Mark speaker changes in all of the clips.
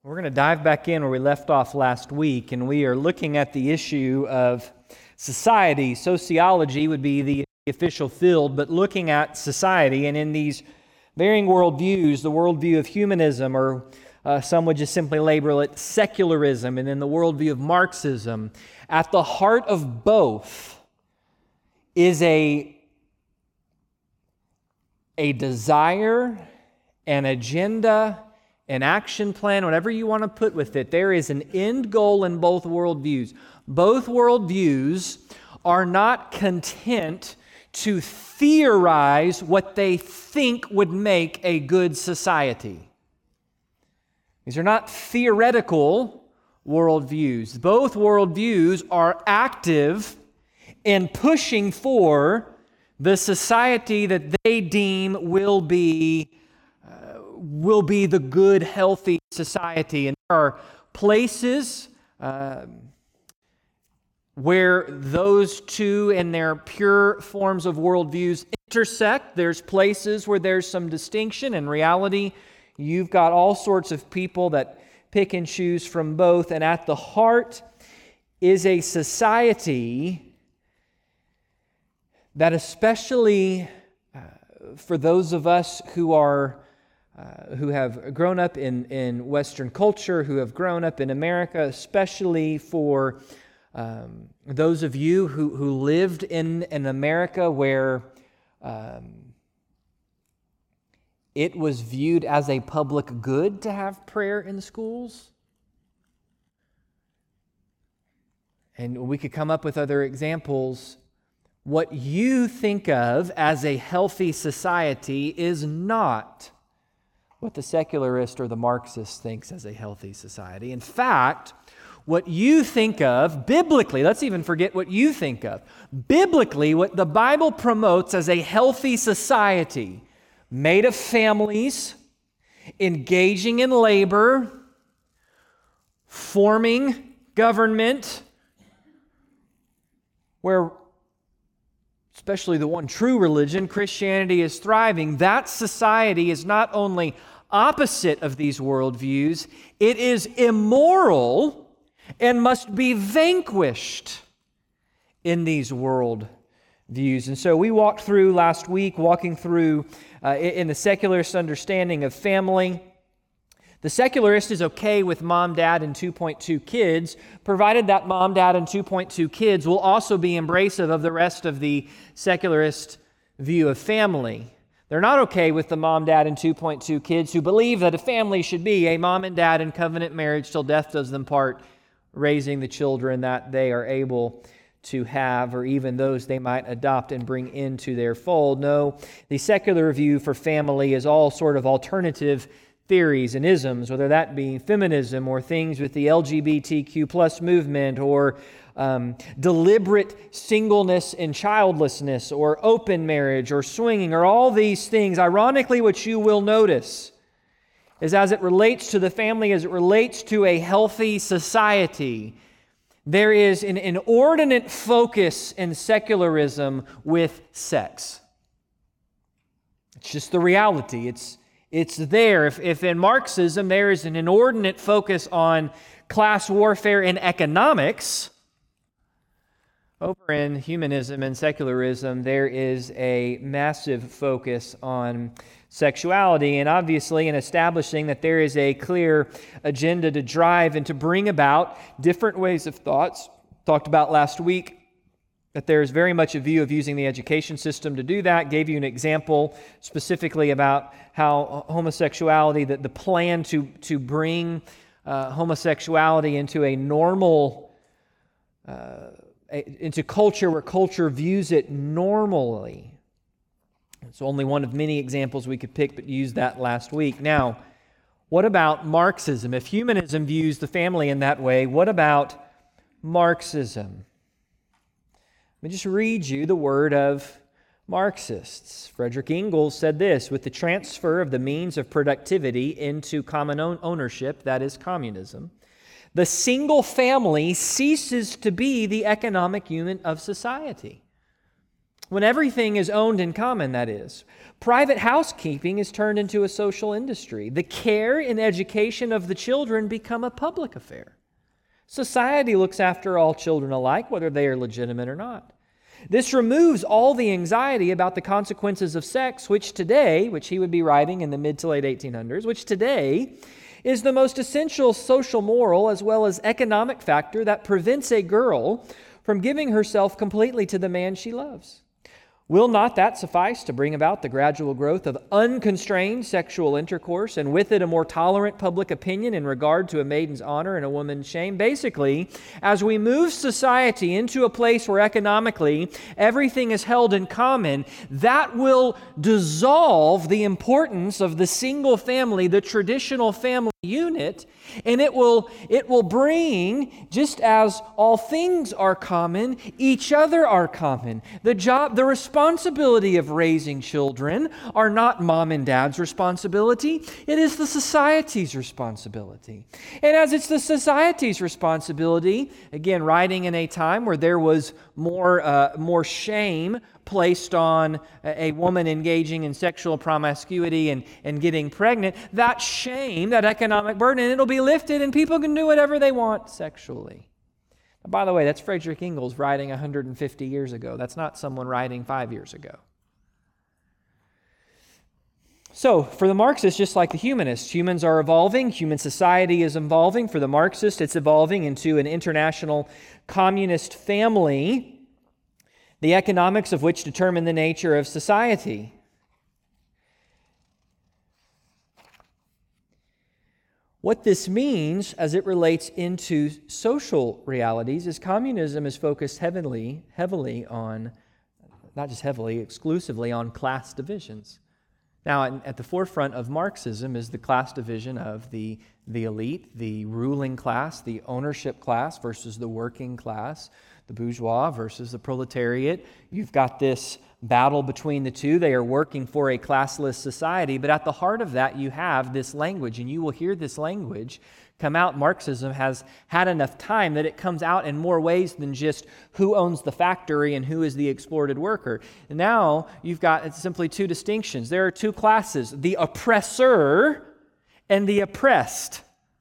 Speaker 1: We're going to dive back in where we left off last week, and we are looking at the issue of society. Sociology would be the official field, but looking at society, and in these varying worldviews, the worldview of humanism, or some would just simply label it secularism, and then the worldview of Marxism, at the heart of both is a desire, an agenda, an action plan, whatever you want to put with it. There is an end goal in both worldviews. Both worldviews are not content to theorize what they think would make a good society. These are not theoretical worldviews. Both worldviews are active in pushing for the society that they deem will be the good, healthy society. And there are places where those two and their pure forms of worldviews intersect. There's places where there's some distinction. In reality, you've got all sorts of people that pick and choose from both. And at the heart is a society that, especially for those of us who have grown up in Western culture, who have grown up in America, especially for those of you who lived in an America where it was viewed as a public good to have prayer in schools. And we could come up with other examples. What you think of as a healthy society is not what the secularist or the Marxist thinks as a healthy society. In fact, what you think of biblically, let's even forget what you think of. Biblically, what the Bible promotes as a healthy society, made of families, engaging in labor, forming government, where especially the one true religion, Christianity, is thriving. That society is not only opposite of these worldviews, it is immoral and must be vanquished in these worldviews. And so we walked through last week, walking through in the secularist understanding of family. The secularist is okay with mom, dad, and 2.2 kids, provided that mom, dad, and 2.2 kids will also be embracive of the rest of the secularist view of family. They're not okay with the mom, dad, and 2.2 kids who believe that a family should be a mom and dad in covenant marriage till death does them part, raising the children that they are able to have, or even those they might adopt and bring into their fold. No, the secular view for family is all sort of alternative theories and isms, whether that be feminism or things with the LGBTQ plus movement, or deliberate singleness and childlessness, or open marriage, or swinging, or all these things. Ironically, what you will notice is as it relates to the family, as it relates to a healthy society, there is an inordinate focus in secularism with sex. It's just the reality. It's there. If in Marxism there is an inordinate focus on class warfare and economics, over in humanism and secularism there is a massive focus on sexuality. And obviously in establishing that there is a clear agenda to drive and to bring about different ways of thoughts, talked about last week, that there is very much a view of using the education system to do that. Gave you an example specifically about how homosexuality, that the plan to bring homosexuality into a normal, into culture where culture views it normally. It's only one of many examples we could pick, but used that last week. Now, what about Marxism? If humanism views the family in that way, what about Marxism? Let me just read you the word of Marxists. Frederick Engels said this: with the transfer of the means of productivity into common ownership, that is communism, the single family ceases to be the economic unit of society. When everything is owned in common, that is. Private housekeeping is turned into a social industry. The care and education of the children become a public affair. Society looks after all children alike, whether they are legitimate or not. This removes all the anxiety about the consequences of sex, which today, which he would be writing in the mid to late 1800s, which today is the most essential social, moral, as well as economic factor that prevents a girl from giving herself completely to the man she loves. Will not that suffice to bring about the gradual growth of unconstrained sexual intercourse, and with it a more tolerant public opinion in regard to a maiden's honor and a woman's shame? Basically, as we move society into a place where economically everything is held in common, that will dissolve the importance of the single family, the traditional family unit, and it will bring, just as all things are common, each other are common. The responsibility of raising children are not mom and dad's responsibility. It is the society's responsibility. And as it's the society's responsibility, again, writing in a time where there was more shame placed on a woman engaging in sexual promiscuity and getting pregnant, that shame, that economic burden, it'll be lifted and people can do whatever they want sexually. By the way, that's Frederick Engels writing 150 years ago. That's not someone writing 5 years ago. So, for the Marxists, just like the humanists, humans are evolving, human society is evolving. For the Marxists, it's evolving into an international communist family, the economics of which determine the nature of society. What this means as it relates into social realities is communism is focused heavily on, not just heavily, exclusively on class divisions. Now, at the forefront of Marxism is the class division of the elite, the ruling class, the ownership class versus the working class, the bourgeois versus the proletariat. You've got this battle between the two. They are working for a classless society, but at the heart of that you have this language, and you will hear this language come out. Marxism has had enough time that it comes out in more ways than just who owns the factory and who is the exploited worker. And now you've got simply two distinctions. There are two classes, the oppressor and the oppressed.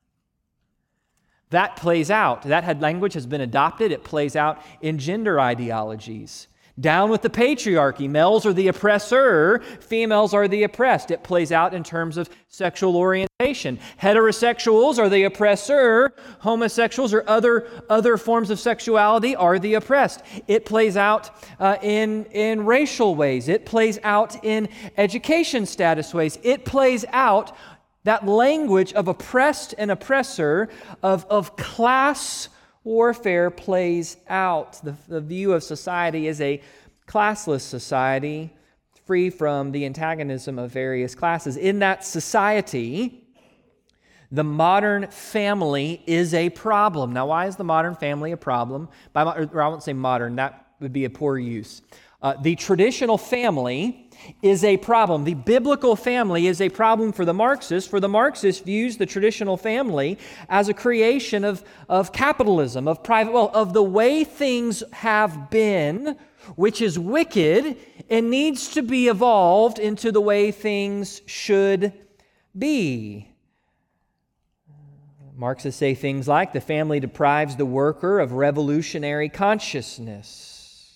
Speaker 1: That plays out. That language has been adopted. It plays out in gender ideologies. Down with the patriarchy. Males are the oppressor, females are the oppressed. It plays out in terms of sexual orientation. Heterosexuals are the oppressor, homosexuals or other forms of sexuality are the oppressed. It plays out in racial ways. It plays out in education status ways. It plays out, that language of oppressed and oppressor, of class warfare plays out. The view of society is a classless society, free from the antagonism of various classes. In that society, the modern family is a problem. Now, why is the modern family a problem? Or I won't say modern, that would be a poor use. The traditional family is a problem. The biblical family is a problem for the Marxists. For the Marxists views the traditional family as a creation of capitalism, of private wealth, of the way things have been, which is wicked and needs to be evolved into the way things should be. Marxists say things like, the family deprives the worker of revolutionary consciousness.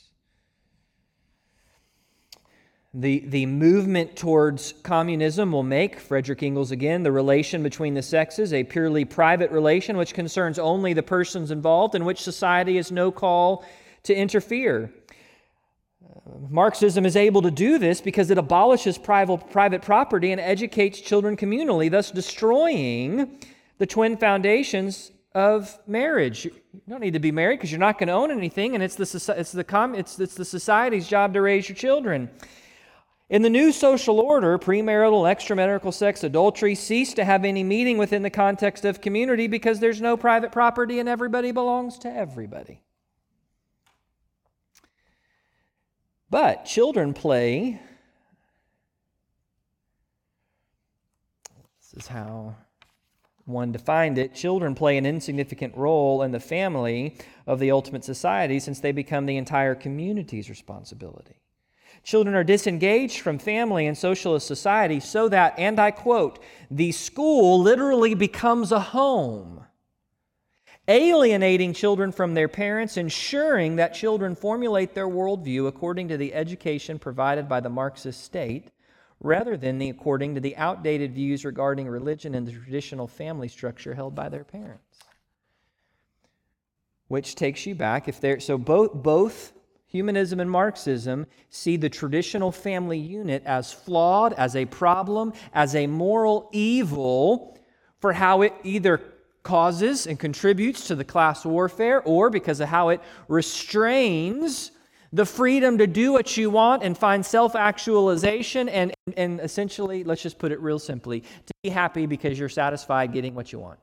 Speaker 1: The movement towards communism will make, Frederick Engels again, the relation between the sexes a purely private relation which concerns only the persons involved, in which society has no call to interfere. Marxism is able to do this because it abolishes private property and educates children communally, thus destroying the twin foundations of marriage. You don't need to be married because you're not going to own anything, and it's the society's job to raise your children. In the new social order, premarital, extramarital sex, adultery cease to have any meaning within the context of community because there's no private property and everybody belongs to everybody. But children play, this is how one defined it, children play an insignificant role in the family of the ultimate society since they become the entire community's responsibility. Children are disengaged from family and socialist society so that, and I quote, the school literally becomes a home, alienating children from their parents, ensuring that children formulate their worldview according to the education provided by the Marxist state, rather than according to the outdated views regarding religion and the traditional family structure held by their parents. Which takes you back, so both humanism and Marxism see the traditional family unit as flawed, as a problem, as a moral evil for how it either causes and contributes to the class warfare, or because of how it restrains the freedom to do what you want and find self-actualization and essentially, let's just put it real simply, to be happy because you're satisfied getting what you want.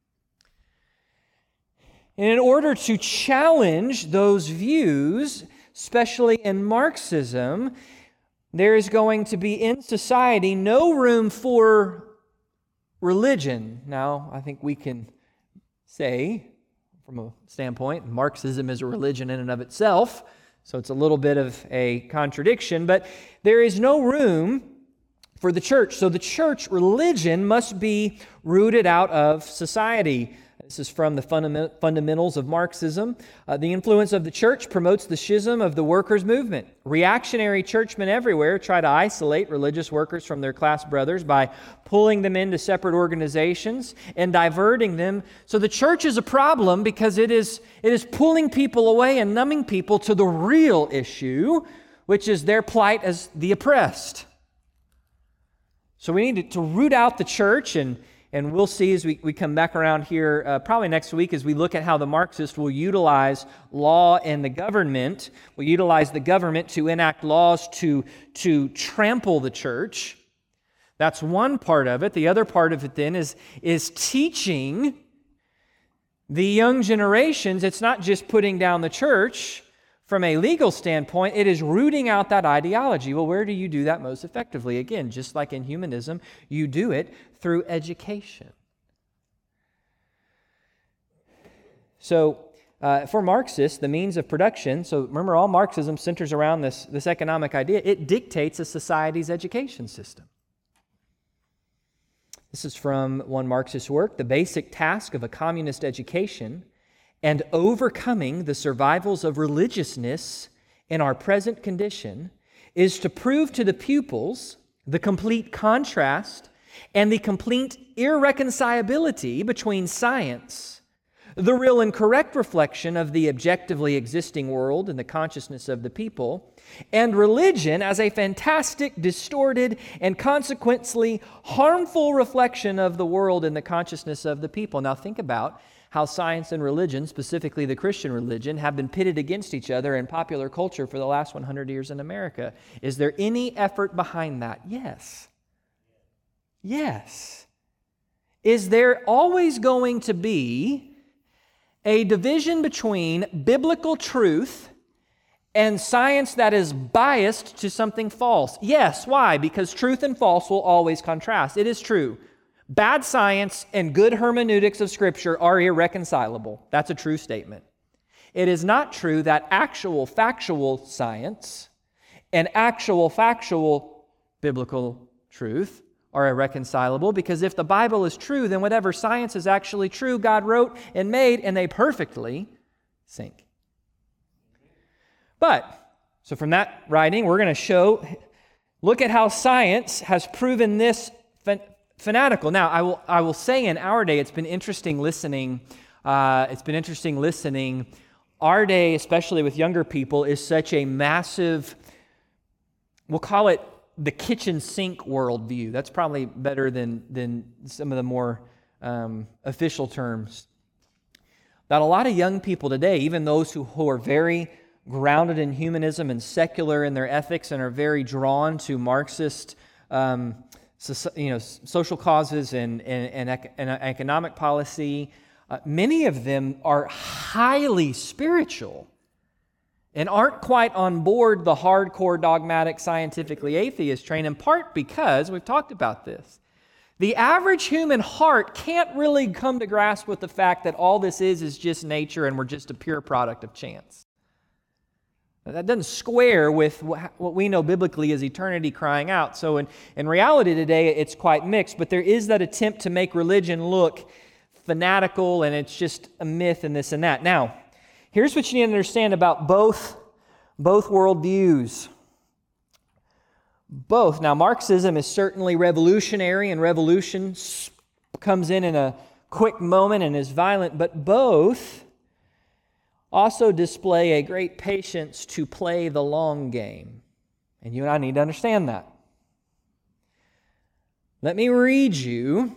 Speaker 1: And in order to challenge those views, especially in Marxism, there is going to be in society no room for religion. Now, I think we can say, from a standpoint, Marxism is a religion in and of itself, so it's a little bit of a contradiction, but there is no room for the church. So the church religion must be rooted out of society. This is from the fundamentals of Marxism. The influence of the church promotes the schism of the workers' movement. Reactionary churchmen everywhere try to isolate religious workers from their class brothers by pulling them into separate organizations and diverting them. So the church is a problem because it is pulling people away and numbing people to the real issue, which is their plight as the oppressed. So we need to root out the church, and we'll see as we come back around here probably next week as we look at how the Marxists will utilize law and the government, will utilize the government to enact laws to trample the church. That's one part of it. The other part of it then is teaching the young generations. It's not just putting down the church from a legal standpoint, it is rooting out that ideology. Well, where do you do that most effectively? Again, just like in humanism, you do it through education. So, for Marxists, the means of production, so remember all Marxism centers around this economic idea, it dictates a society's education system. This is from one Marxist work, the basic task of a communist education and overcoming the survivals of religiousness in our present condition is to prove to the pupils the complete contrast and the complete irreconcilability between science, the real and correct reflection of the objectively existing world and the consciousness of the people, and religion as a fantastic, distorted, and consequently harmful reflection of the world and the consciousness of the people. Now think about how science and religion, specifically the Christian religion, have been pitted against each other in popular culture for the last 100 years in America. Is there any effort behind that? Yes. Yes. Is there always going to be a division between biblical truth and science that is biased to something false? Yes. Why? Because truth and false will always contrast. It is true. Bad science and good hermeneutics of Scripture are irreconcilable. That's a true statement. It is not true that actual factual science and actual factual biblical truth are irreconcilable, because if the Bible is true, then whatever science is actually true, God wrote and made, and they perfectly sync. So from that writing, we're going to look at how science has proven this fanatical. Now, I will say in our day, it's been interesting listening. Our day, especially with younger people, is such a massive, we'll call it the kitchen sink worldview. That's probably better than some of the more official terms. That a lot of young people today, even those who are very grounded in humanism and secular in their ethics and are very drawn to Marxist social causes and economic policy, many of them are highly spiritual and aren't quite on board the hardcore dogmatic scientifically atheist train, in part because, we've talked about this, the average human heart can't really come to grasp with the fact that all this is just nature and we're just a pure product of chance. That doesn't square with what we know biblically as eternity crying out. So in reality today, it's quite mixed, but there is that attempt to make religion look fanatical, and it's just a myth and this and that. Now, here's what you need to understand about both worldviews. Both. Now, Marxism is certainly revolutionary, and revolution comes in a quick moment and is violent, but both also display a great patience to play the long game. And you and I need to understand that. Let me read you,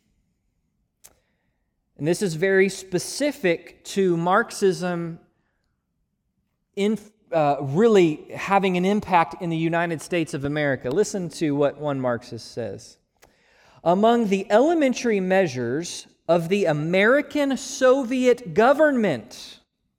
Speaker 1: and this is very specific to Marxism in really having an impact in the United States of America. Listen to what one Marxist says. Among the elementary measures of the American Soviet government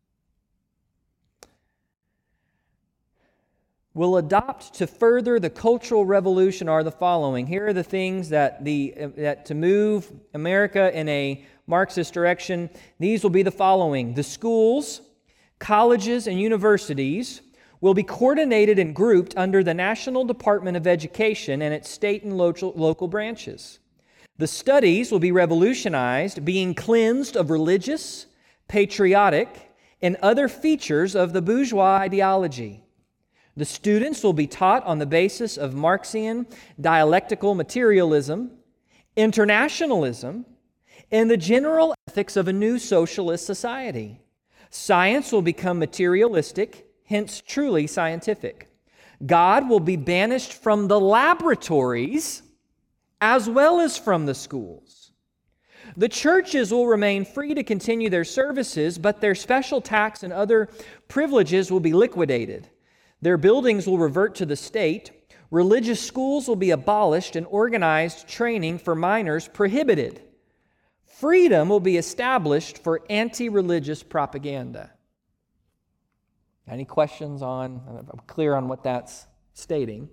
Speaker 1: will adopt to further the cultural revolution are the following. Here are the things that to move America in a Marxist direction, these will be the following. The schools, colleges, and universities will be coordinated and grouped under the National Department of Education and its state and local branches. The studies will be revolutionized, being cleansed of religious, patriotic, and other features of the bourgeois ideology. The students will be taught on the basis of Marxian dialectical materialism, internationalism, and the general ethics of a new socialist society. Science will become materialistic, hence truly scientific. God will be banished from the laboratories as well as from the schools. The churches will remain free to continue their services, but their special tax and other privileges will be liquidated. Their buildings will revert to the state. Religious schools will be abolished and organized training for minors prohibited. Freedom will be established for anti-religious propaganda. Any questions on, I'm clear on what that's stating.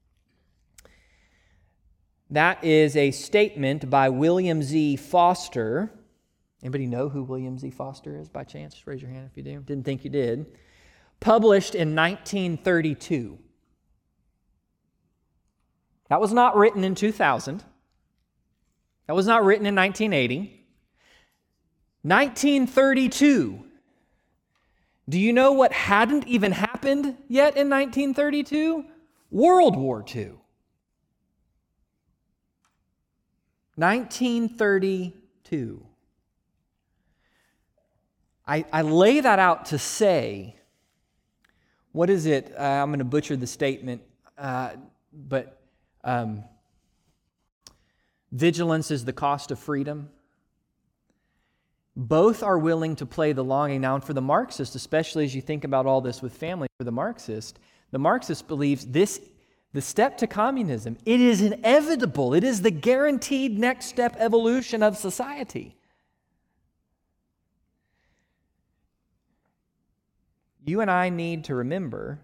Speaker 1: That is a statement by William Z. Foster. Anybody know who William Z. Foster is by chance? Just raise your hand if you do. Didn't think you did. Published in 1932. That was not written in 2000. That was not written in 1980. 1932. Do you know what hadn't even happened yet in 1932? World War II. 1932. I lay that out to say, what is it? I'm going to butcher the statement, but vigilance is the cost of freedom. Both are willing to play the long game. Now, and for the Marxist, especially as you think about all this with family, for the Marxist believes this, the step to communism, it is inevitable. It is the guaranteed next step evolution of society. You and I need to remember,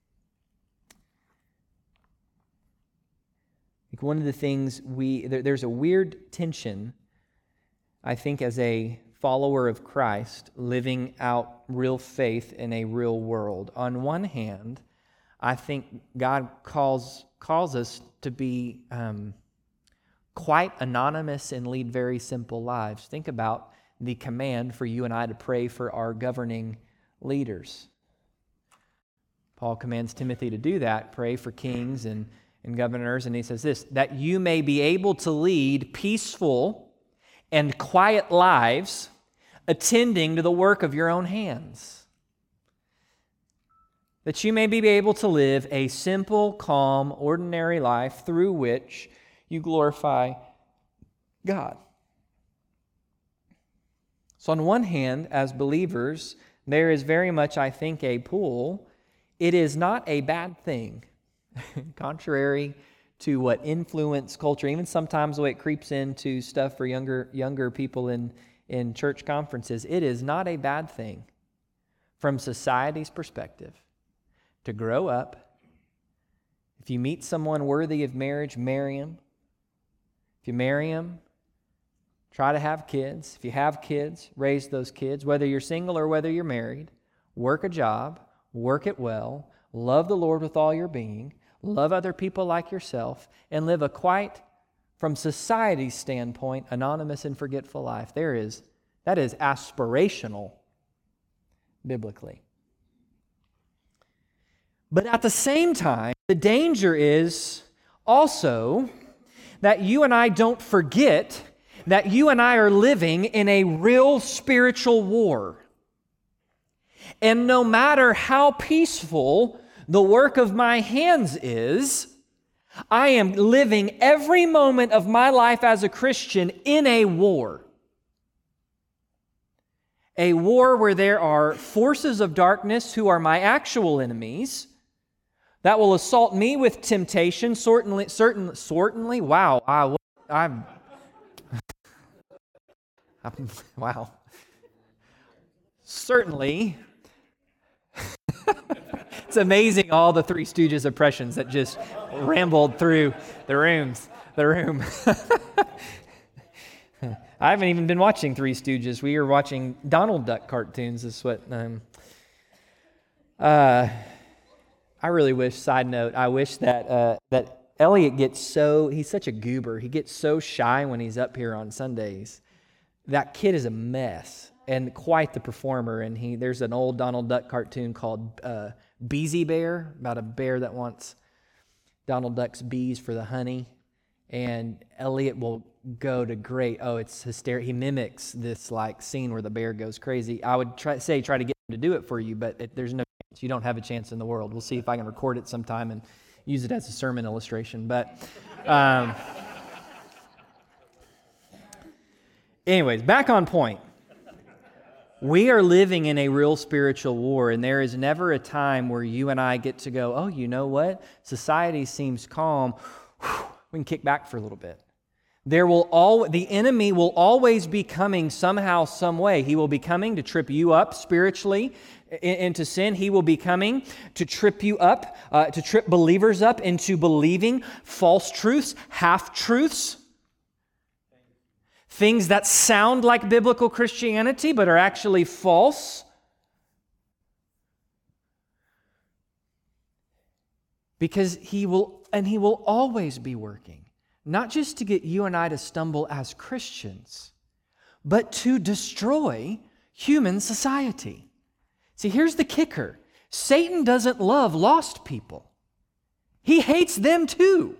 Speaker 1: like one of the things there's a weird tension, I think, as a follower of Christ, living out real faith in a real world. On one hand, I think God calls us to be quite anonymous and lead very simple lives. Think about the command for you and I to pray for our governing leaders. Paul commands Timothy to do that, pray for kings and governors, and he says this, that you may be able to lead peaceful and quiet lives, attending to the work of your own hands. That you may be able to live a simple, calm, ordinary life through which you glorify God. So on one hand, as believers, there is very much, I think, a pull. It is not a bad thing, contrary to what influence culture, even sometimes the way it creeps into stuff for younger people in church conferences. It is not a bad thing from society's perspective to grow up. If you meet someone worthy of marriage, marry him. If you marry him, try to have kids. If you have kids, raise those kids. Whether you're single or whether you're married, work a job, work it well, love the Lord with all your being, love other people like yourself, and live a quite, from society's standpoint, anonymous and forgetful life. That is aspirational biblically. But at the same time, the danger is also that you and I don't forget that you and I are living in a real spiritual war. And no matter how peaceful the work of my hands is, I am living every moment of my life as a Christian in a war. A war where there are forces of darkness who are my actual enemies that will assault me with temptation. Certainly. Wow. Wow. Certainly. It's amazing all the Three Stooges impressions that just rambled through the room. I haven't even been watching Three Stooges. We are watching Donald Duck cartoons. Is what. I really wish. Side note: I wish that Elliot he's such a goober. He gets so shy when he's up here on Sundays. That kid is a mess and quite the performer. And there's an old Donald Duck cartoon called Beezy Bear, about a bear that wants Donald Duck's bees for the honey. And Elliot will go to it's hysterical. He mimics this scene where the bear goes crazy. I would try to get him to do it for you, but there's no chance. You don't have a chance in the world. We'll see if I can record it sometime and use it as a sermon illustration. But anyways, back on point. We are living in a real spiritual war, and there is never a time where you and I get to go, oh, you know what? Society seems calm. We can kick back for a little bit. The enemy will always be coming somehow, some way. He will be coming to trip you up spiritually into sin. He will be coming to trip you up, to trip believers up into believing false truths, half-truths, things that sound like biblical Christianity but are actually false. Because he will always be working, not just to get you and I to stumble as Christians, but to destroy human society. See, here's the kicker. Satan doesn't love lost people. He hates them too.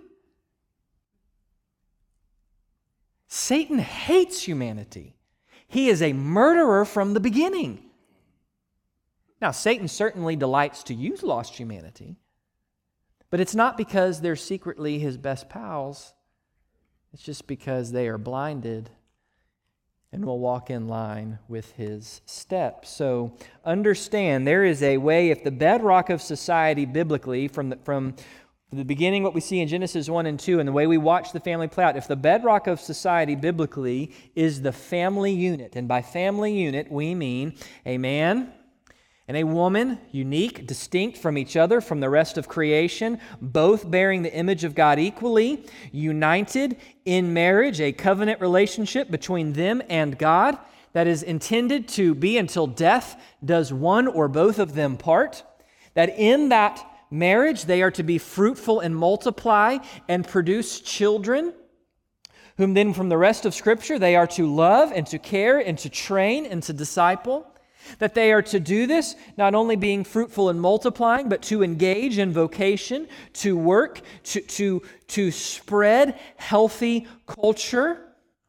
Speaker 1: Satan hates humanity. He is a murderer from the beginning. Now, Satan certainly delights to use lost humanity, but it's not because they're secretly his best pals. It's just because they are blinded and will walk in line with his steps. So understand, there is a way, if the bedrock of society biblically, from the beginning, what we see in Genesis 1 and 2, and the way we watch the family play out, if the bedrock of society biblically is the family unit, and by family unit we mean a man and a woman, unique, distinct from each other, from the rest of creation, both bearing the image of God equally, united in marriage, a covenant relationship between them and God that is intended to be until death does one or both of them part, that in that marriage they are to be fruitful and multiply and produce children, whom then from the rest of Scripture they are to love and to care and to train and to disciple. That they are to do this, not only being fruitful and multiplying, but to engage in vocation, to work, to spread healthy culture.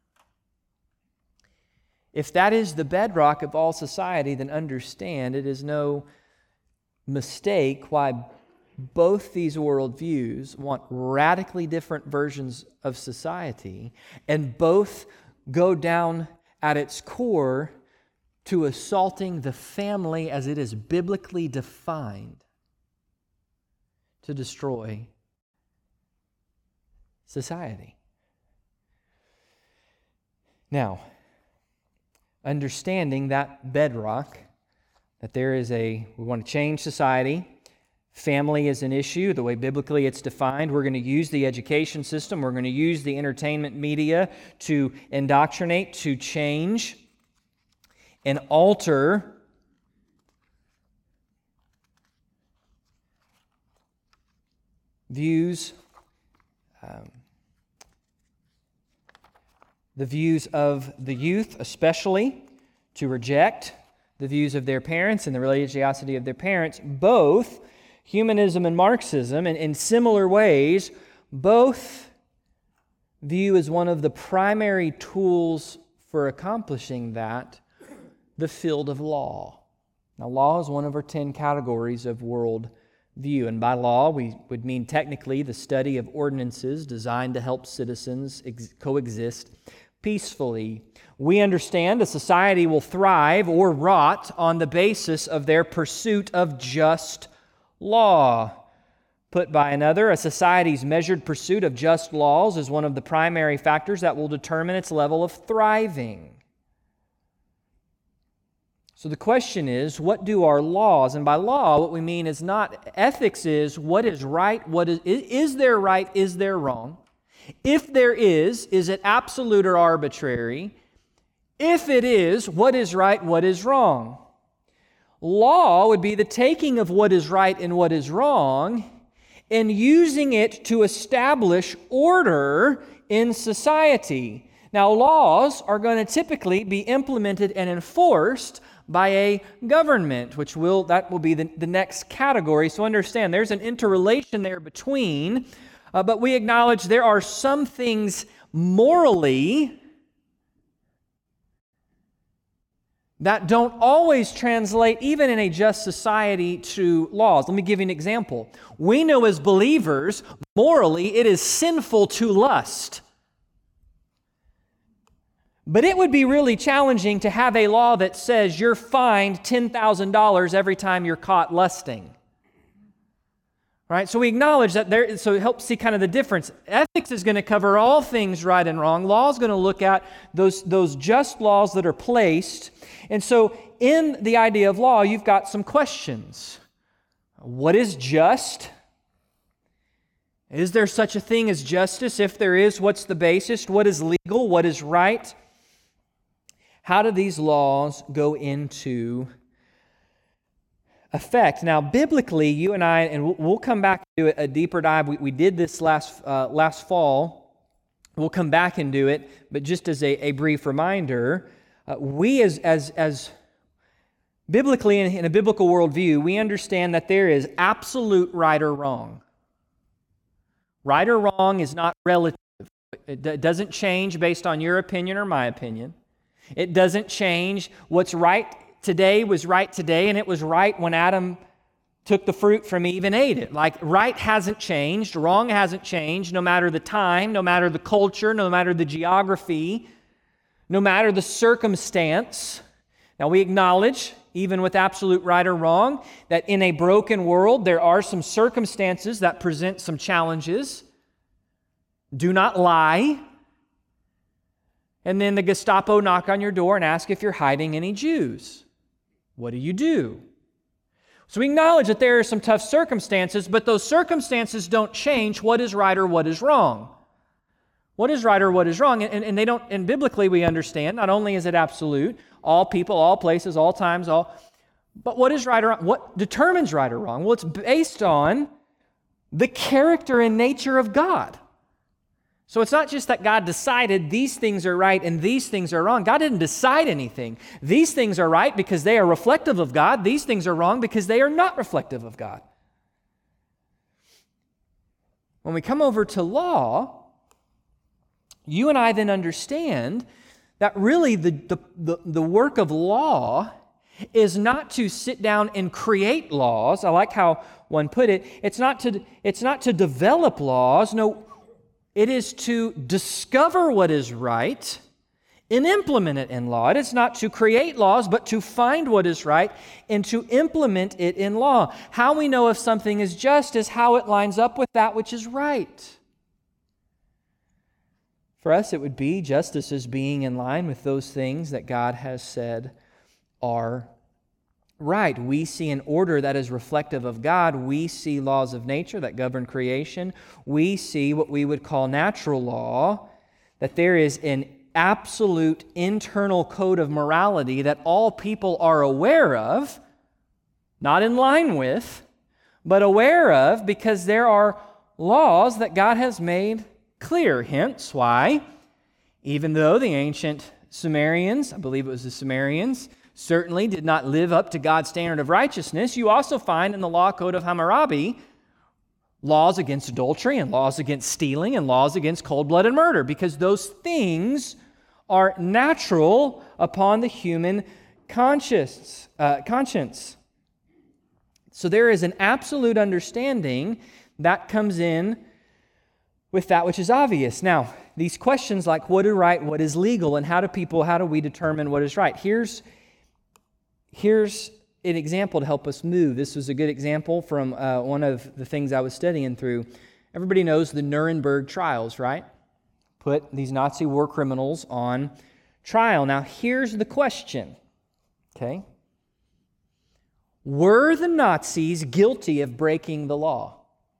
Speaker 1: If that is the bedrock of all society, then understand it is no mistake why both these worldviews want radically different versions of society, and both go down at its core to assaulting the family as it is biblically defined to destroy society. Now, understanding that bedrock, that we want to change society, family is an issue, the way biblically it's defined. We're going to use the education system, we're going to use the entertainment media to indoctrinate, to change and alter views, the views of the youth especially, to reject the views of their parents and the religiosity of their parents. Both humanism and Marxism, and in similar ways, both view as one of the primary tools for accomplishing that the field of law. Now, law is one of our 10 categories of world view, and by law we would mean technically the study of ordinances designed to help citizens coexist peacefully. We understand a society will thrive or rot on the basis of their pursuit of just law. Put by another, a society's measured pursuit of just laws is one of the primary factors that will determine its level of thriving. So the question is, what do our laws? And by law, what we mean is not ethics, is what is right, what is there right, is there wrong? If there is it absolute or arbitrary? If it is, what is right, what is wrong? Law would be the taking of what is right and what is wrong and using it to establish order in society. Now, laws are going to typically be implemented and enforced by a government, that will be the next category. So understand, there's an interrelation there between, but we acknowledge there are some things morally that don't always translate, even in a just society, to laws. Let me give you an example. We know as believers, morally, it is sinful to lust. But it would be really challenging to have a law that says you're fined $10,000 every time you're caught lusting. Right? So we acknowledge that so it helps see kind of the difference. Ethics is going to cover all things right and wrong. Law is going to look at those just laws that are placed. And so in the idea of law, you've got some questions. What is just? Is there such a thing as justice? If there is, what's the basis? What is legal? What is right? How do these laws go into effect? Now, biblically, you and I, and we'll come back to a deeper dive. We did this last fall. We'll come back and do it, but just as a brief reminder, we as biblically, in a biblical worldview, we understand that there is absolute right or wrong. Right or wrong is not relative. It doesn't change based on your opinion or my opinion. It doesn't change. What's right today was right today, and it was right when Adam took the fruit from Eve and ate it. Like, right hasn't changed, wrong hasn't changed, no matter the time, no matter the culture, no matter the geography, no matter the circumstance. Now, we acknowledge, even with absolute right or wrong, that in a broken world, there are some circumstances that present some challenges. Do not lie. And then the Gestapo knock on your door and ask if you're hiding any Jews. What do you do? So we acknowledge that there are some tough circumstances, but those circumstances don't change what is right or what is wrong. What is right or what is wrong? And they don't, and biblically we understand, not only is it absolute, all people, all places, all times, but what is right or wrong? What determines right or wrong? Well, it's based on the character and nature of God. So it's not just that God decided these things are right and these things are wrong. God didn't decide anything. These things are right because they are reflective of God. These things are wrong because they are not reflective of God. When we come over to law, you and I then understand that really the work of law is not to sit down and create laws. I like how one put it. It's not to develop laws. No, it is to discover what is right and implement it in law. It is not to create laws, but to find what is right and to implement it in law. How we know if something is just is how it lines up with that which is right. For us, it would be justice as being in line with those things that God has said are right. We see an order that is reflective of God. We see laws of nature that govern creation. We see what we would call natural law, that there is an absolute internal code of morality that all people are aware of, not in line with, but aware of, because there are laws that God has made clear. Hence why, even though the ancient Sumerians, I believe it was the Sumerians, certainly did not live up to God's standard of righteousness, you also find in the law code of Hammurabi laws against adultery and laws against stealing and laws against cold-blooded murder, because those things are natural upon the human conscience. So there is an absolute understanding that comes in with that which is obvious. Now, these questions like what is right, what is legal, and how do we determine what is right? Here's an example to help us move. This was a good example from one of the things I was studying through. Everybody knows the Nuremberg trials, right? Put these Nazi war criminals on trial. Now, here's the question, okay? Were the Nazis guilty of breaking the law?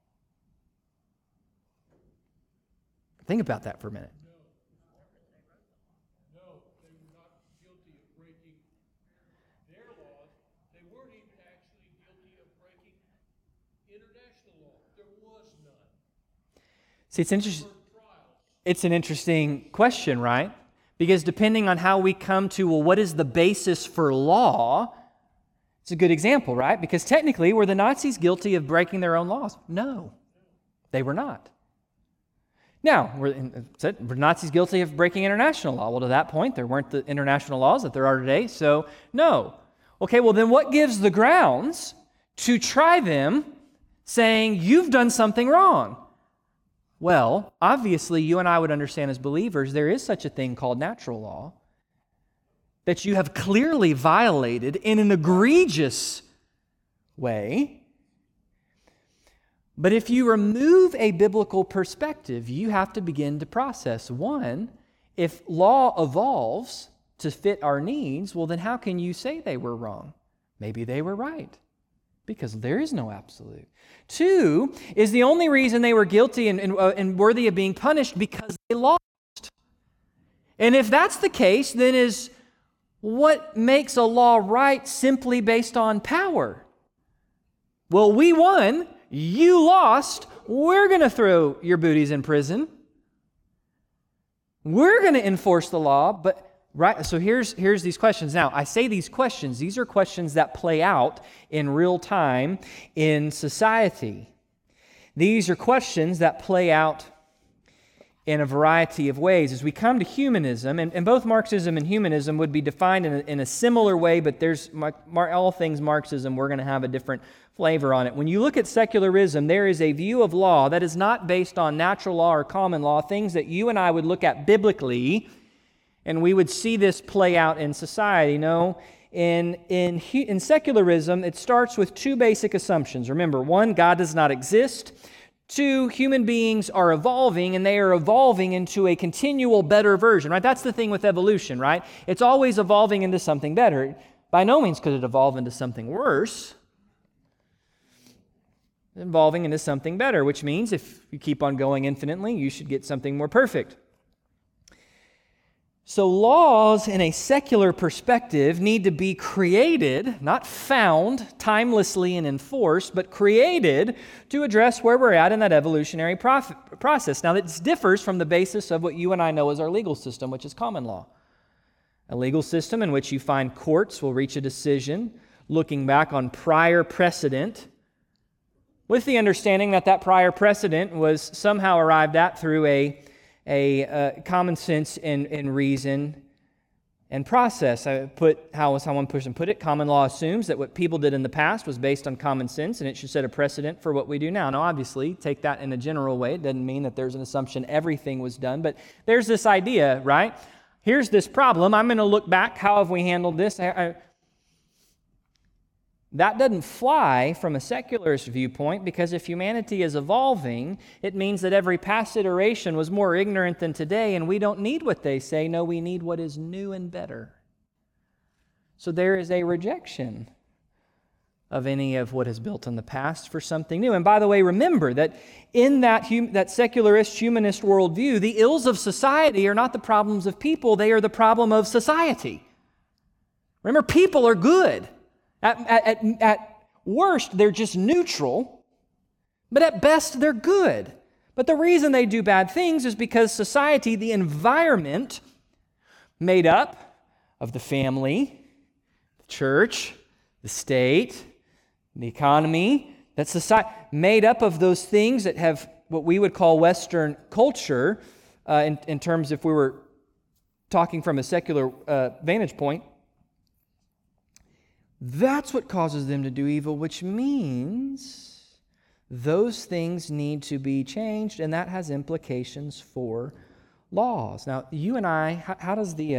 Speaker 1: Think about that for a minute.
Speaker 2: No, they were not guilty of breaking their laws. They weren't even actually guilty of breaking international law. There was none.
Speaker 1: See, it's an interesting question, right? Because depending on how we come to, well, what is the basis for law? It's a good example, right? Because technically, were the Nazis guilty of breaking their own laws? No, they were not. Now, were Nazis guilty of breaking international law? Well, to that point, there weren't the international laws that there are today, so no. Okay, well then what gives the grounds to try them saying, you've done something wrong? Well, obviously, you and I would understand as believers, there is such a thing called natural law that you have clearly violated in an egregious way. But if you remove a biblical perspective, you have to begin to process. One, if law evolves to fit our needs, well, then how can you say they were wrong? Maybe they were right, because there is no absolute. Two, is the only reason they were guilty and worthy of being punished because they lost. And if that's the case, then is what makes a law right simply based on power? Well, we won. You lost. We're going to throw your booties in prison. We're going to enforce the law. But right, so here's these questions. Now, I say these questions. These are questions that play out in real time in society. These are questions that play out in a variety of ways. As we come to humanism, and both Marxism and humanism would be defined in a similar way, but there's all things Marxism, we're going to have a different flavor on it. When you look at secularism, there is a view of law that is not based on natural law or common law, things that you and I would look at biblically, and we would see this play out in society. No, in secularism, it starts with two basic assumptions. Remember, one, God does not exist. Two, human beings are evolving, and they are evolving into a continual better version, right? That's the thing with evolution, right? It's always evolving into something better. By no means could it evolve into something worse. Evolving into something better, which means if you keep on going infinitely, you should get something more perfect. So laws in a secular perspective need to be created, not found timelessly and enforced, but created to address where we're at in that evolutionary process. Now, this differs from the basis of what you and I know as our legal system, which is common law. A legal system in which you find courts will reach a decision looking back on prior precedent with the understanding that that prior precedent was somehow arrived at through a common sense and reason and process. I put how someone person put it, common law assumes that what people did in the past was based on common sense, and it should set a precedent for what we do now. Now, obviously, take that in a general way. It doesn't mean that there's an assumption everything was done, but there's this idea, right? Here's this problem. I'm going to look back. How have we handled this? That doesn't fly from a secularist viewpoint, because if humanity is evolving, it means that every past iteration was more ignorant than today, and we don't need what they say. No, we need what is new and better. So there is a rejection of any of what is built in the past for something new. And by the way, remember that in that secularist, humanist worldview, the ills of society are not the problems of people, they are the problem of society. Remember, people are good. At worst, they're just neutral. but at best they're good. But the reason they do bad things is because society, the environment, made up of the family, the church, the state, the economy, that society, made up of those things that have what we would call Western culture, in terms if we were talking from a secular vantage point, that's what causes them to do evil, which means those things need to be changed, and that has implications for laws. Now, you and I, how does the...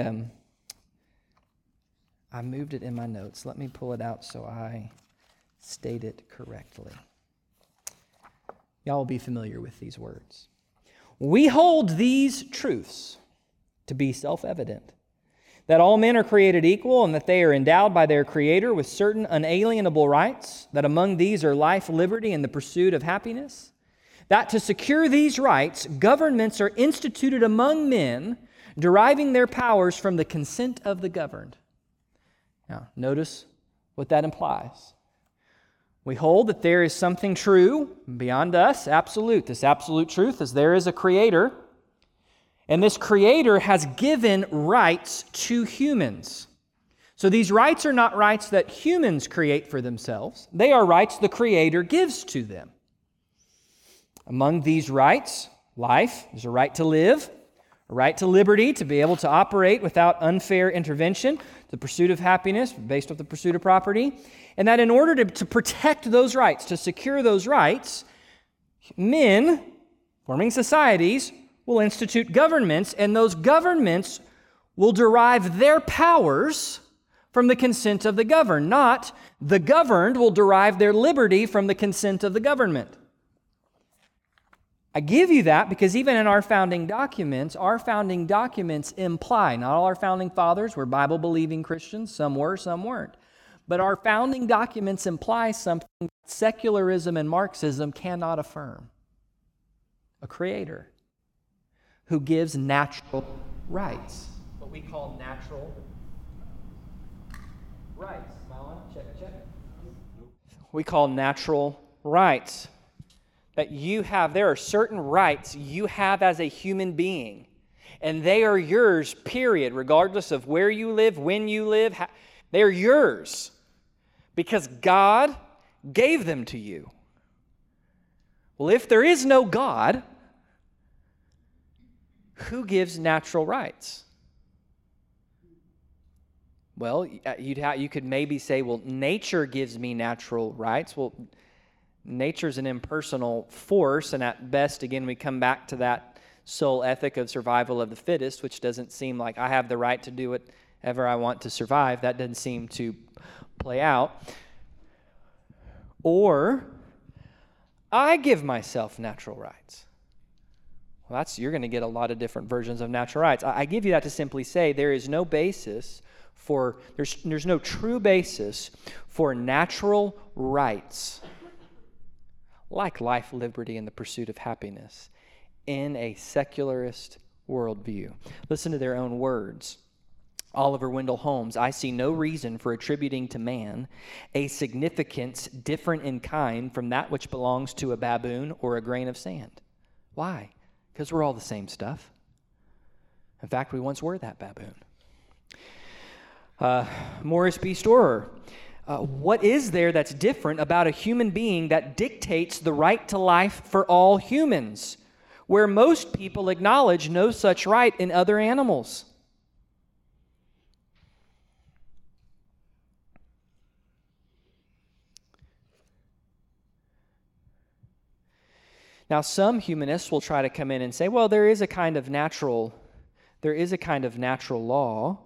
Speaker 1: I moved it in my notes. Let me pull it out so I state it correctly. Y'all will be familiar with these words. We hold these truths to be self-evident, that all men are created equal and that they are endowed by their Creator with certain unalienable rights, that among these are life, liberty, and the pursuit of happiness, that to secure these rights, governments are instituted among men, deriving their powers from the consent of the governed. Now, notice what that implies. We hold that there is something true beyond us, absolute. This absolute truth is there is a Creator, and this Creator has given rights to humans. So these rights are not rights that humans create for themselves. They are rights the Creator gives to them. Among these rights, life, there's a right to live, a right to liberty, to be able to operate without unfair intervention, the pursuit of happiness based off the pursuit of property, and that in order to protect those rights, to secure those rights, men, forming societies, will institute governments, and those governments will derive their powers from the consent of the governed, not the governed will derive their liberty from the consent of the government. I give you that because even in our founding documents imply, not all our founding fathers were Bible-believing Christians, some were, some weren't, but our founding documents imply something that secularism and Marxism cannot affirm. A Creator who gives natural rights, what we call natural rights. Am I on? Check. We call natural rights. That there are certain rights you have as a human being, and they are yours, period, regardless of where you live, when you live. They are yours because God gave them to you. Well, if there is no God, who gives natural rights? Well, you could maybe say, well, nature gives me natural rights. Well, nature's an impersonal force, and at best, again, we come back to that soul ethic of survival of the fittest, which doesn't seem like I have the right to do whatever I want to survive. That doesn't seem to play out. Or, I give myself natural rights. Well, you're going to get a lot of different versions of natural rights. I give you that to simply say there is no basis for, there's no true basis for natural rights like life, liberty, and the pursuit of happiness in a secularist worldview. Listen to their own words. Oliver Wendell Holmes, I see no reason for attributing to man a significance different in kind from that which belongs to a baboon or a grain of sand. Why? Because we're all the same stuff. In fact, we once were that baboon. Morris B. Storer, what is there that's different about a human being that dictates the right to life for all humans, where most people acknowledge no such right in other animals? Now, some humanists will try to come in and say, well, there is a kind of natural law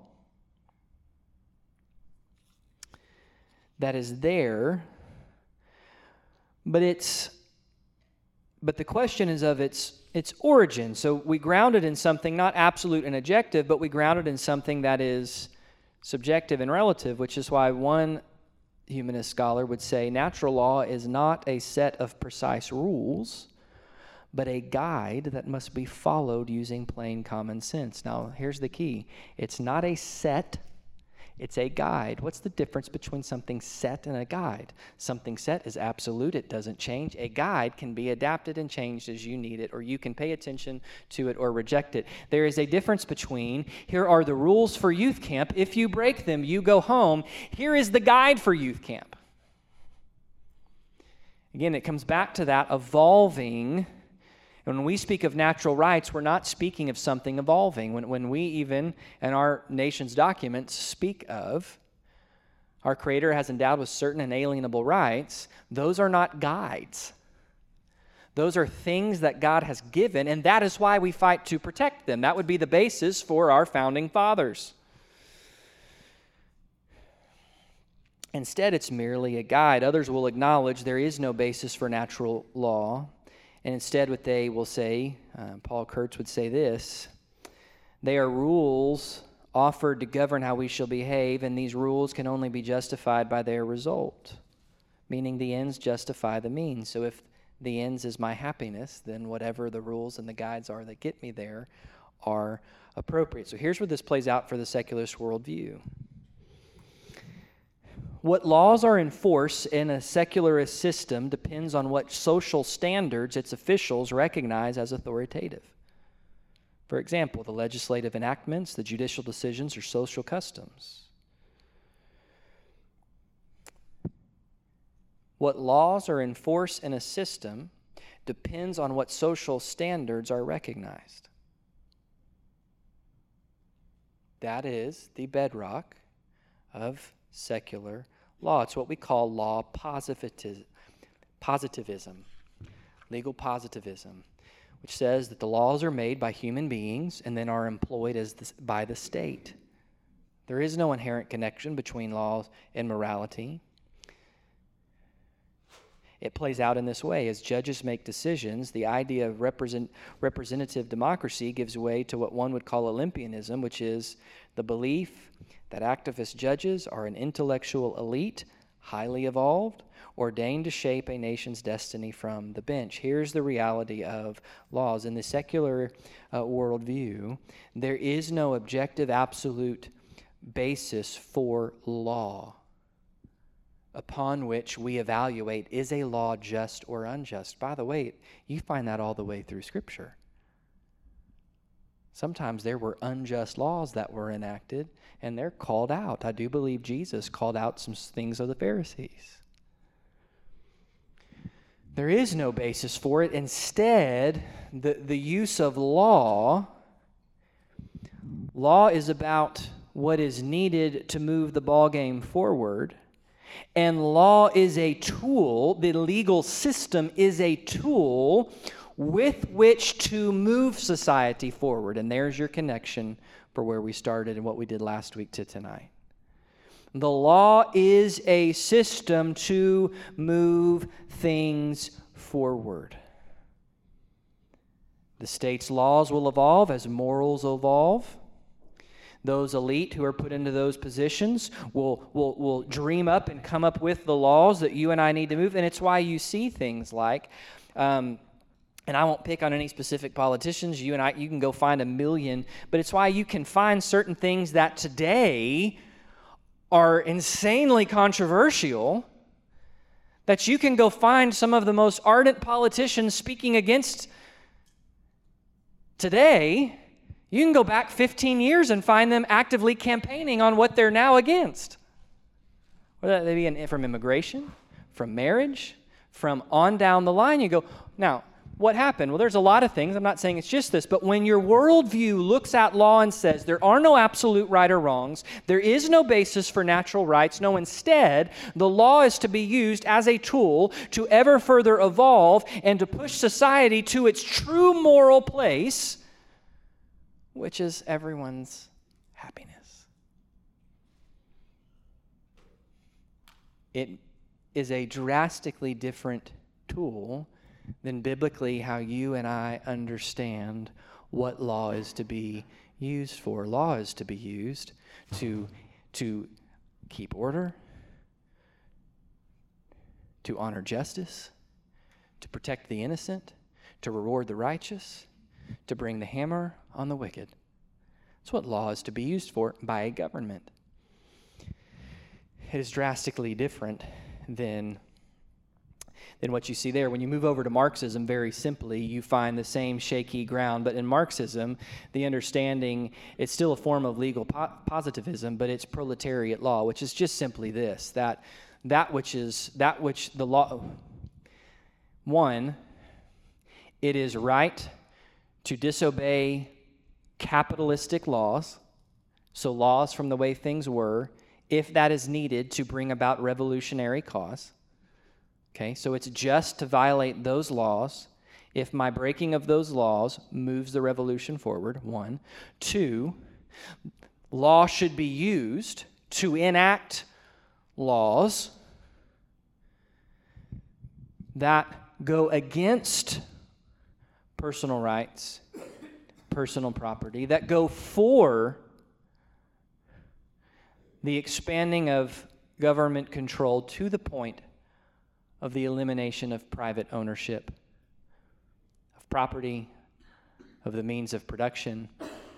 Speaker 1: that is there, but the question is of its origin. So we ground it in something not absolute and objective, but we ground it in something that is subjective and relative, which is why one humanist scholar would say natural law is not a set of precise rules, but a guide that must be followed using plain common sense. Now, here's the key. It's not a set. It's a guide. What's the difference between something set and a guide? Something set is absolute. It doesn't change. A guide can be adapted and changed as you need it, or you can pay attention to it or reject it. There is a difference between, here are the rules for youth camp. If you break them, you go home. Here is the guide for youth camp. Again, it comes back to that evolving. When we speak of natural rights, we're not speaking of something evolving. When we even, in our nation's documents, speak of our Creator has endowed with certain inalienable rights, those are not guides. Those are things that God has given, and that is why we fight to protect them. That would be the basis for our founding fathers. Instead, it's merely a guide. Others will acknowledge there is no basis for natural law. And instead, what they will say, Paul Kurtz would say this, they are rules offered to govern how we shall behave, and these rules can only be justified by their result, meaning the ends justify the means. So if the ends is my happiness, then whatever the rules and the guides are that get me there are appropriate. So here's where this plays out for the secularist worldview. What laws are in force in a secularist system depends on what social standards its officials recognize as authoritative. For example, the legislative enactments, the judicial decisions, or social customs. What laws are in force in a system depends on what social standards are recognized. That is the bedrock of secular law. It's what we call law positivism, legal positivism, which says that the laws are made by human beings and then are employed by the state. There is no inherent connection between laws and morality. It plays out in this way. As judges make decisions, the idea of representative democracy gives way to what one would call Olympianism, which is the belief that activist judges are an intellectual elite, highly evolved, ordained to shape a nation's destiny from the bench. Here's the reality of laws. In the secular worldview, there is no objective, absolute basis for law upon which we evaluate, is a law just or unjust? By the way, you find that all the way through Scripture. Sometimes there were unjust laws that were enacted, and they're called out. I do believe Jesus called out some things of the Pharisees. There is no basis for it. Instead, the use of law is about what is needed to move the ballgame forward. And law is a tool, the legal system is a tool with which to move society forward. And there's your connection for where we started and what we did last week to tonight. The law is a system to move things forward. The state's laws will evolve as morals evolve. Those elite who are put into those positions will dream up and come up with the laws that you and I need to move. And it's why you see things like, and I won't pick on any specific politicians, you can go find a million, but it's why you can find certain things that today are insanely controversial, that you can go find some of the most ardent politicians speaking against today. You can go back 15 years and find them actively campaigning on what they're now against. Whether that be from immigration, from marriage, from on down the line. You go, now, what happened? Well, there's a lot of things. I'm not saying it's just this, but when your worldview looks at law and says there are no absolute right or wrongs, there is no basis for natural rights. No, instead, the law is to be used as a tool to ever further evolve and to push society to its true moral place, which is everyone's happiness. It is a drastically different tool than biblically how you and I understand what law is to be used for. Law is to be used to keep order, to honor justice, to protect the innocent, to reward the righteous, to bring the hammer on the wicked. That's what law is to be used for by a government. it is drastically different than what you see there. When you move over to Marxism, very simply, you find the same shaky ground. But in Marxism, the understanding, it's still a form of legal positivism, but it's proletariat law, which is just simply this, that which the law, one, it is right to disobey capitalistic laws, so laws from the way things were, if that is needed to bring about revolutionary cause. Okay, so it's just to violate those laws if my breaking of those laws moves the revolution forward, one. Two, law should be used to enact laws that go against personal rights, personal property, that go for the expanding of government control to the point of the elimination of private ownership of property, of the means of production.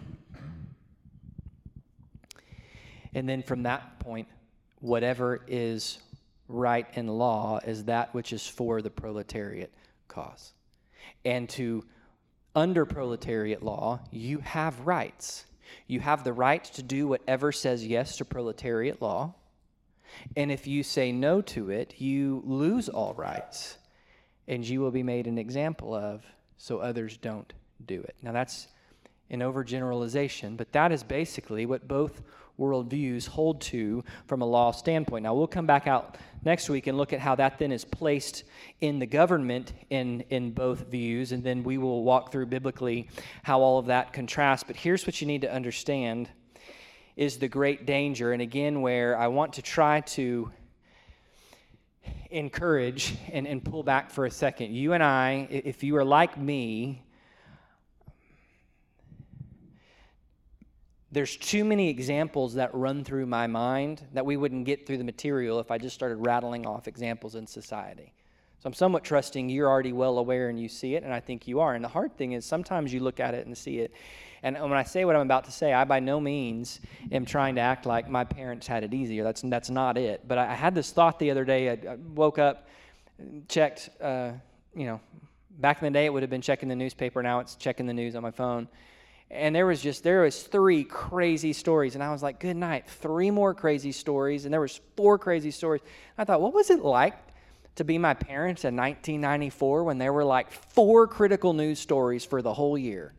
Speaker 1: And then from that point, whatever is right in law is that which is for the proletariat cause. And under proletariat law, you have rights. You have the right to do whatever says yes to proletariat law. And if you say no to it, you lose all rights, and you will be made an example of, so others don't do it. Now that's an overgeneralization, but that is basically what both worldviews hold to from a law standpoint. Now we'll come back out next week and look at how that then is placed in the government in both views, and then we will walk through biblically how all of that contrasts. But here's what you need to understand is the great danger, and again, where I want to try to encourage and pull back for a second. You and I, if you are like me, there's too many examples that run through my mind that we wouldn't get through the material if I just started rattling off examples in society. So I'm somewhat trusting you're already well aware and you see it, and I think you are. And the hard thing is sometimes you look at it and see it. And when I say what I'm about to say, I by no means am trying to act like my parents had it easier. That's not it. But I had this thought the other day. I woke up, checked, back in the day it would have been checking the newspaper. Now it's checking the news on my phone. And there was 3 crazy stories. And I was like, good night, 3 more crazy stories. And there was 4 crazy stories. I thought, what was it like to be my parents in 1994 when there were like 4 critical news stories for the whole year?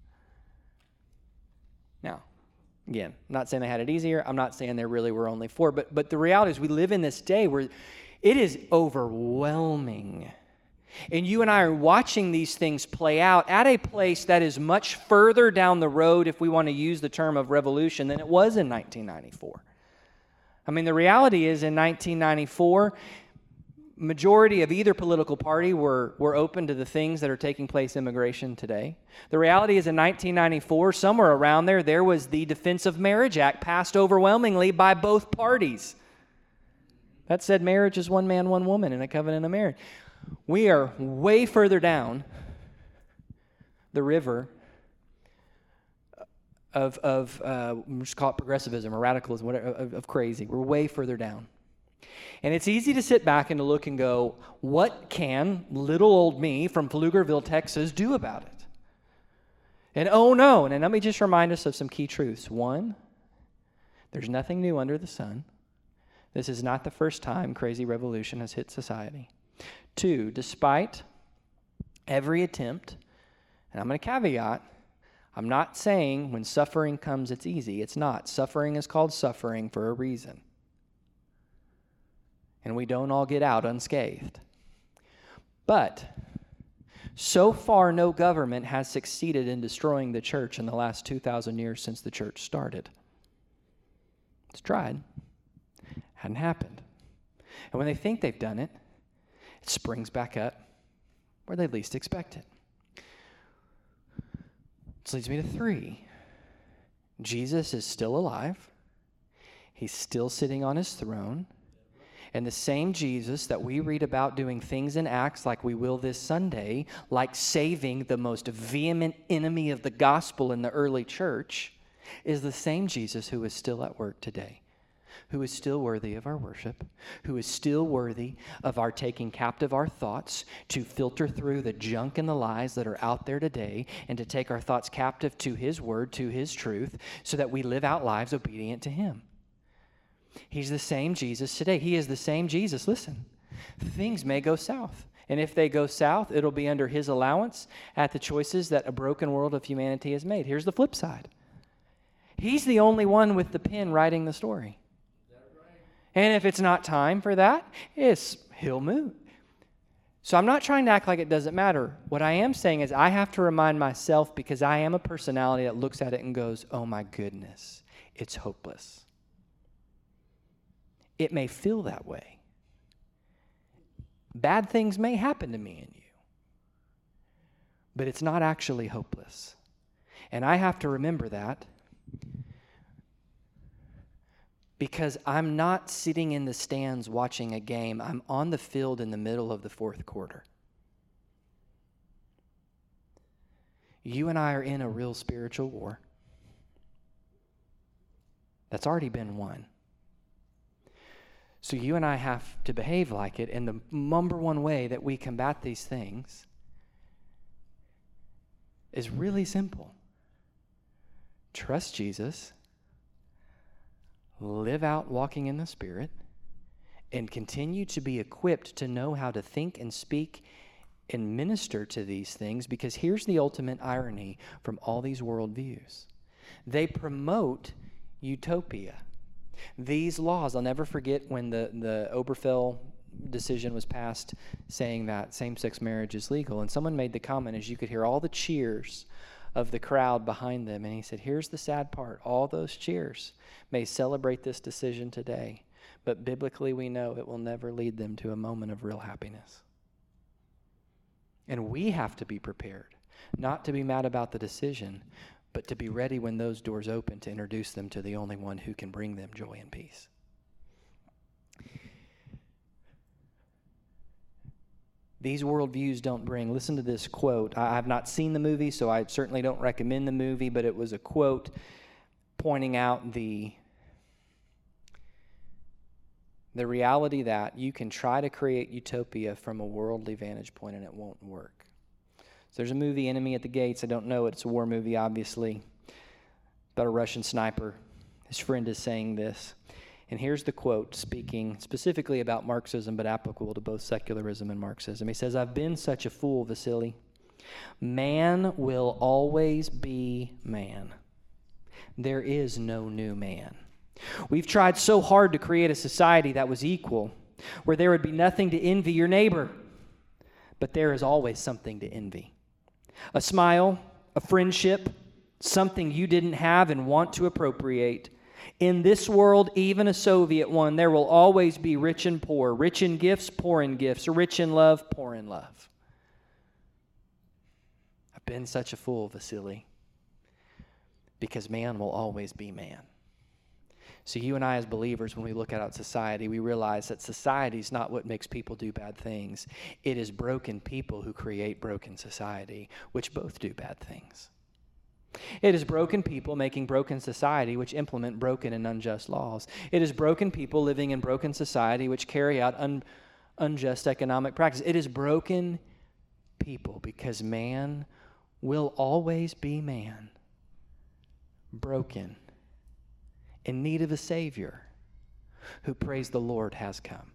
Speaker 1: Now, again, I'm not saying they had it easier. I'm not saying there really were only 4. But the reality is we live in this day where it is overwhelming. And you and I are watching these things play out at a place that is much further down the road, if we want to use the term of revolution, than it was in 1994. I mean, the reality is in 1994, majority of either political party were open to the things that are taking place in immigration today. The reality is in 1994, somewhere around there was the Defense of Marriage Act passed overwhelmingly by both parties. That said marriage is one man, one woman in a covenant of marriage. We are way further down the river of just call it progressivism or radicalism, whatever, of crazy. We're way further down. And it's easy to sit back and to look and go, what can little old me from Pflugerville, Texas do about it? And oh no, and let me just remind us of some key truths. 1, there's nothing new under the sun. This is not the first time crazy revolution has hit society. 2, despite every attempt, and I'm going to caveat, I'm not saying when suffering comes it's easy. It's not. Suffering is called suffering for a reason. And we don't all get out unscathed. But so far, no government has succeeded in destroying the church in the last 2,000 years since the church started. It's tried. Hadn't happened. And when they think they've done it, it springs back up where they least expect it. Which leads me to 3. Jesus is still alive. He's still sitting on his throne. And the same Jesus that we read about doing things in Acts like we will this Sunday, like saving the most vehement enemy of the gospel in the early church, is the same Jesus who is still at work today. who is still worthy of our worship, who is still worthy of our taking captive our thoughts to filter through the junk and the lies that are out there today and to take our thoughts captive to His word, to His truth, so that we live out lives obedient to Him. He's the same Jesus today. He is the same Jesus. Listen, things may go south. And if they go south, it'll be under His allowance at the choices that a broken world of humanity has made. Here's the flip side. He's the only one with the pen writing the story. And if it's not time for that, He'll move. So I'm not trying to act like it doesn't matter. What I am saying is I have to remind myself, because I am a personality that looks at it and goes, oh my goodness, it's hopeless. It may feel that way. Bad things may happen to me and you, but it's not actually hopeless. And I have to remember that, because I'm not sitting in the stands watching a game. I'm on the field in the middle of the fourth quarter. You and I are in a real spiritual war that's already been won. So you and I have to behave like it, and the number one way that we combat these things is really simple. Trust Jesus, live out walking in the Spirit, and continue to be equipped to know how to think and speak and minister to these things, because here's the ultimate irony from all these worldviews. They promote utopia. These laws, I'll never forget when the Obergefell decision was passed saying that same-sex marriage is legal, and someone made the comment as you could hear all the cheers of the crowd behind them, and he said, here's the sad part, all those cheers may celebrate this decision today, but biblically we know it will never lead them to a moment of real happiness. And we have to be prepared, not to be mad about the decision, but to be ready when those doors open to introduce them to the only one who can bring them joy and peace. These worldviews don't bring, listen to this quote. I have not seen the movie, so I certainly don't recommend the movie, but it was a quote pointing out the reality that you can try to create utopia from a worldly vantage point and it won't work. So there's a movie, Enemy at the Gates. I don't know it. It's a war movie, obviously, about a Russian sniper. His friend is saying this. And here's the quote, speaking specifically about Marxism, but applicable to both secularism and Marxism. He says, I've been such a fool, Vasily. Man will always be man. There is no new man. We've tried so hard to create a society that was equal, where there would be nothing to envy your neighbor, but there is always something to envy. A smile, a friendship, something you didn't have and want to appropriate. In this world, even a Soviet one, there will always be rich and poor, rich in gifts, poor in gifts, rich in love, poor in love. I've been such a fool, Vasily, because man will always be man. So you and I as believers, when we look at society, we realize that society is not what makes people do bad things. It is broken people who create broken society, which both do bad things. It is broken people making broken society, which implement broken and unjust laws. It is broken people living in broken society, which carry out unjust economic practice. It is broken people, because man will always be man, broken, in need of a Savior who, praise the Lord, has come.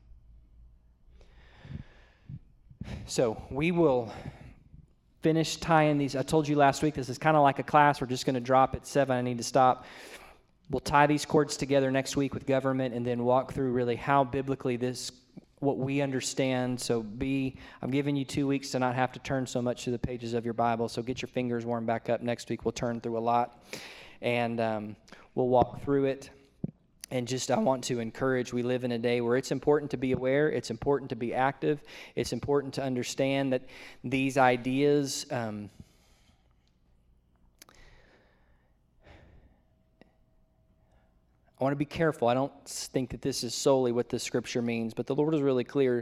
Speaker 1: So we will finish tying these. I told you last week this is kind of like a class. We're just going to drop at 7. I need to stop. We'll tie these cords together next week with government and then walk through really how biblically this, what we understand. So I'm giving you 2 weeks to not have to turn so much to the pages of your Bible. So get your fingers warmed back up. Next week we'll turn through a lot. And we'll walk through it. And just, I want to encourage, we live in a day where it's important to be aware, it's important to be active, it's important to understand that these ideas, I want to be careful. I don't think that this is solely what this scripture means, but the Lord is really clear.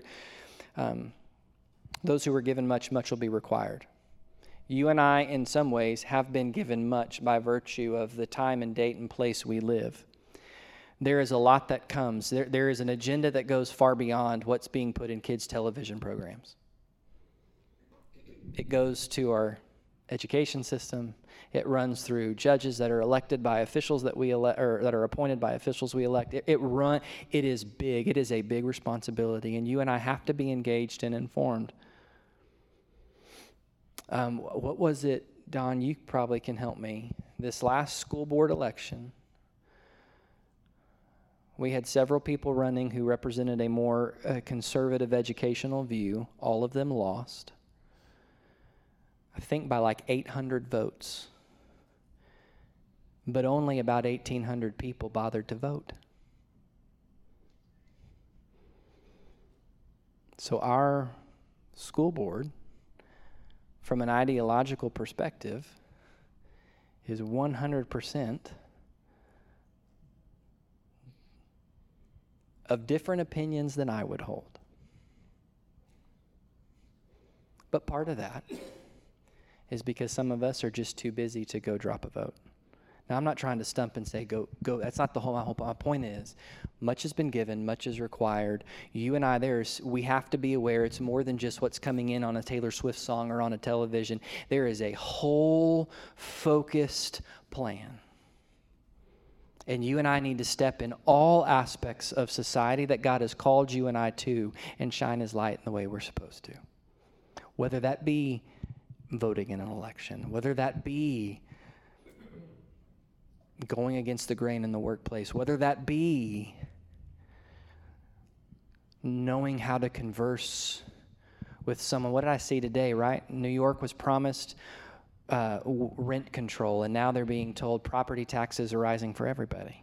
Speaker 1: Those who are given much, much will be required. You and I, in some ways, have been given much by virtue of the time and date and place we live. there is a lot that comes. There is an agenda that goes far beyond what's being put in kids' television programs. It goes to our education system. It runs through judges that are elected by officials that we elect, or that are appointed by officials we elect. It is big. It is a big responsibility, and you and I have to be engaged and informed. What was it, Don? You probably can help me. This last school board election, we had several people running who represented a more conservative educational view. All of them lost. I think by like 800 votes. But only about 1,800 people bothered to vote. So our school board, from an ideological perspective, is 100% of different opinions than I would hold. But part of that is because some of us are just too busy to go drop a vote. Now, I'm not trying to stump and say, go. That's not the whole, my point is, much has been given, much is required. You and I, we have to be aware it's more than just what's coming in on a Taylor Swift song or on a television. There is a whole focused plan. And you and I need to step in all aspects of society that God has called you and I to and shine His light in the way we're supposed to. Whether that be voting in an election, whether that be going against the grain in the workplace, whether that be knowing how to converse with someone. What did I see today, right? New York was promised rent control, and now they're being told property taxes are rising for everybody.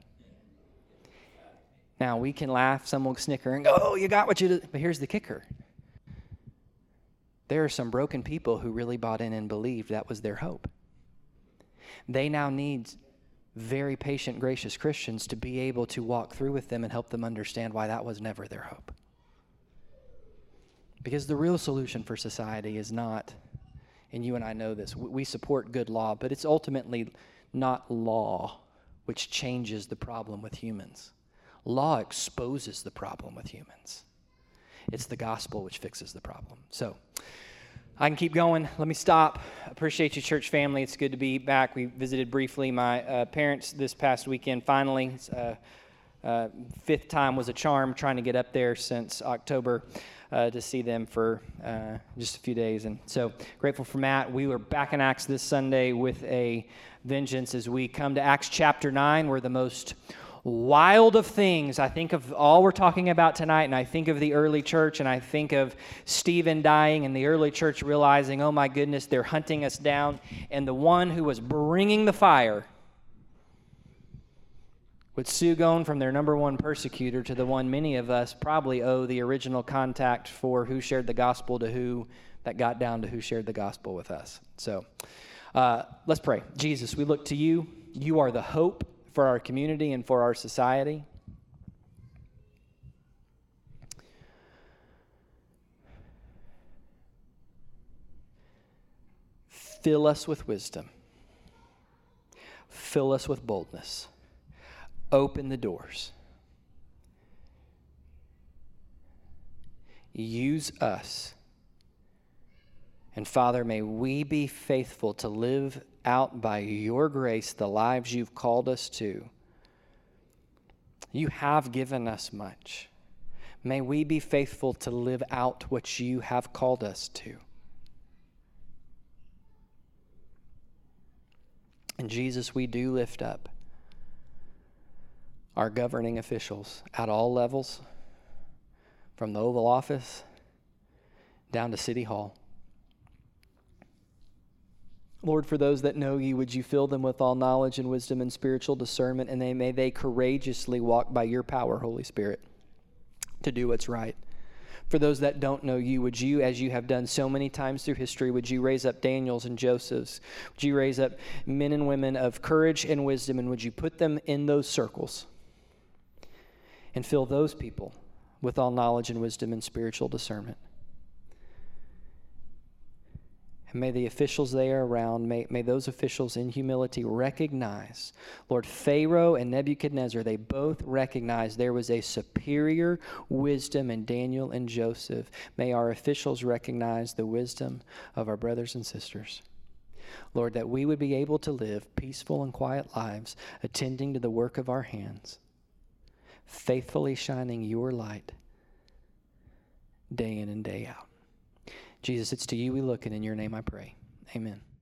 Speaker 1: Now, we can laugh, some will snicker and go, oh, you got what you did. But here's the kicker. There are some broken people who really bought in and believed that was their hope. They now need very patient, gracious Christians to be able to walk through with them and help them understand why that was never their hope. Because the real solution for society is not, and you and I know this, we support good law, but it's ultimately not law which changes the problem with humans. Law exposes the problem with humans. It's the gospel which fixes the problem. So, I can keep going. Let me stop. Appreciate you, church family. It's good to be back. We visited briefly my parents this past weekend. Finally, fifth time was a charm, trying to get up there since October to see them for just a few days. And so grateful for Matt. We were back in Acts this Sunday with a vengeance as we come to Acts chapter 9, where the most wild of things. I think of all we're talking about tonight, and I think of the early church, and I think of Stephen dying and the early church realizing, oh my goodness, they're hunting us down. And the one who was bringing the fire would Sue going from their number one persecutor to the one many of us probably owe the original contact for who shared the gospel to who that got down to who shared the gospel with us. So let's pray. Jesus, we look to you. You are the hope for our community and for our society. Fill us with wisdom. Fill us with boldness. Open the doors. Use us. And Father, may we be faithful to live out by your grace the lives you've called us to. You have given us much. May we be faithful to live out what you have called us to. And Jesus, we do lift up our governing officials at all levels, from the Oval Office down to City Hall. Lord, for those that know you, would you fill them with all knowledge and wisdom and spiritual discernment, and may they courageously walk by your power, Holy Spirit, to do what's right. For those that don't know you, would you, as you have done so many times through history, would you raise up Daniels and Josephs? Would you raise up men and women of courage and wisdom, and would you put them in those circles and fill those people with all knowledge and wisdom and spiritual discernment?
Speaker 3: And may the officials there around, may those officials in humility recognize, Lord, Pharaoh and Nebuchadnezzar, they both recognized there was a superior wisdom in Daniel and Joseph. May our officials recognize the wisdom of our brothers and sisters. Lord, that we would be able to live peaceful and quiet lives, attending to the work of our hands, faithfully shining your light day in and day out. Jesus, it's to you we look, and in your name I pray. Amen.